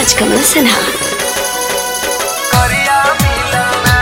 राजकमल सिन्हा। करिया मिलना,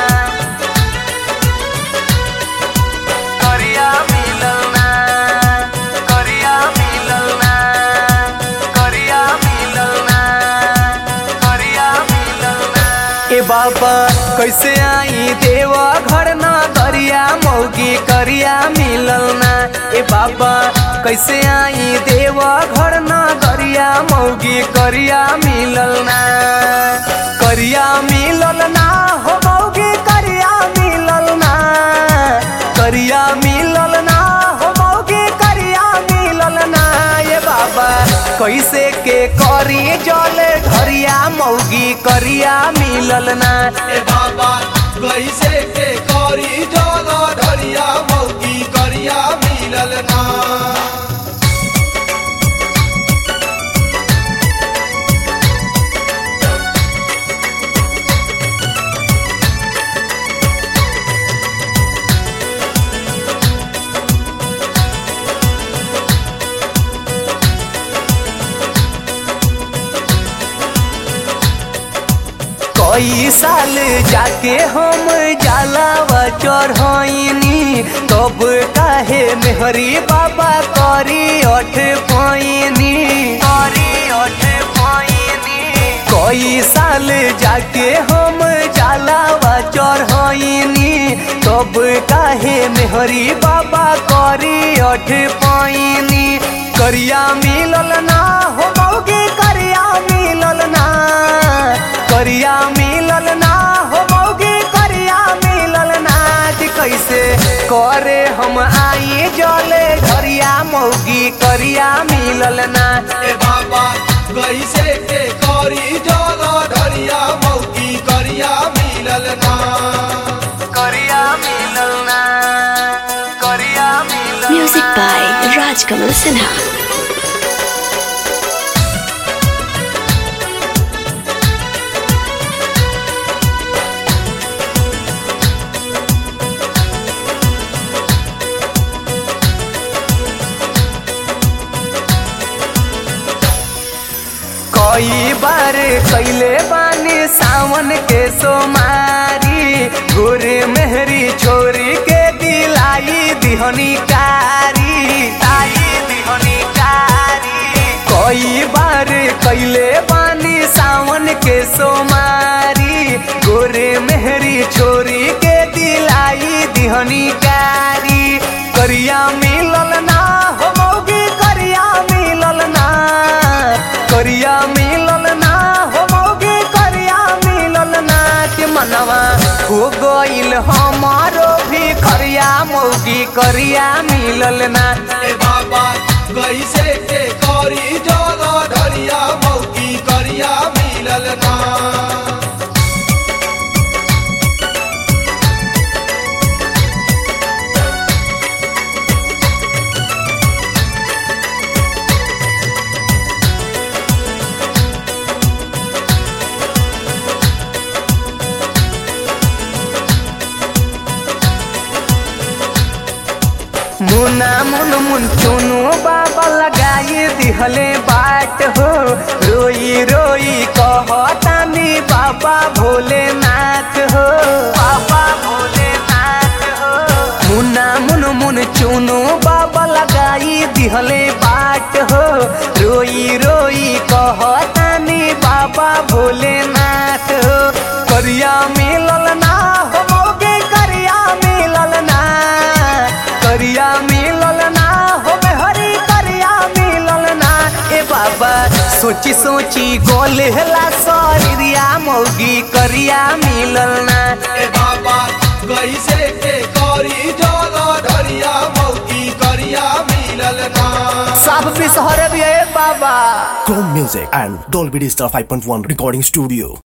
करिया मिलना, करिया मिलना, करिया मिलना, करिया मिलना। ए बाबा कैसे आई देवा घर ना करिया मौगी करिया मिलना। ए बाबा कैसे आई देवा घर ना करिया मौगी करिया मिलना। करिया मिलना हो मौगी करिया मिलना, करिया मिलना हो मौगी करिया मिलना। ये बाबा कैसे के करी जले घरिया मौगी करिया मिलना। ए बाबा कैसे के करी जल ढरिया मौगी करिया मिलना। कई साल जाके हम जलावा चढ़नी तब काहे मेहरी बाबा करी 8 पैनी, करी 8 पैनी। कई साल जाके हम जलावा चढ़नी तब काहे मेहरी बाबा करी 8 पैनी। करिया मिलना हो मौगी करिया मिलना, करिया मिलना हो मौगी करिया मिलना। कैसे करे हम आई जले घरिया मौगी करिया मिलना। ए बाबा कैसे के करी जल ढरिया मौगी करिया मिलना। करिया मिलना, करिया मिलना। Music by Rajkamal Sinha. कई बार कैले बानी सावन के सोमारी गोरे मेहरी छोरी के दिलाई दिहनी कारी, लाई दिहनी कारी। कई बार कैले बानी सावन के सोमारी गोरे मेहरी छोरी के दिलाई दिहनी कारी। करिया मिलना हो मौगी करिया मिलना, करिया मिलना हो मौगी करिया मिलना। के मनवा हो गइल हमारो भी करिया मौगी करिया मिलना। ए बाबा कैसे के करी जल ढरिया मौगी करिया मिलना। मुना मुन मुन चुनु बाबा लगाई दिहले बाट हो रोई रोई कहतानी बाबा भोलेनाथ हो, बाबा भोलेनाथ हो। मुना मुन मुन चुनु बाबा लगाई दिहले बाट हो रोई रोई कहतानी बाबा भोलेनाथ हो। करिया मिलना हो मौगी करिया मिलना, करिया मिलना हो मेहरी करिया मिलना। ए बाबा सोची सोची गोलेला शरीरिया मौगी करिया मिलना। ए बाबा कैसे के करी जल ढरिया मौगी करिया मिलना। सब भी शहर भी है बाबा। Chrome Music and Dolby Digital 5.1 Recording Studio.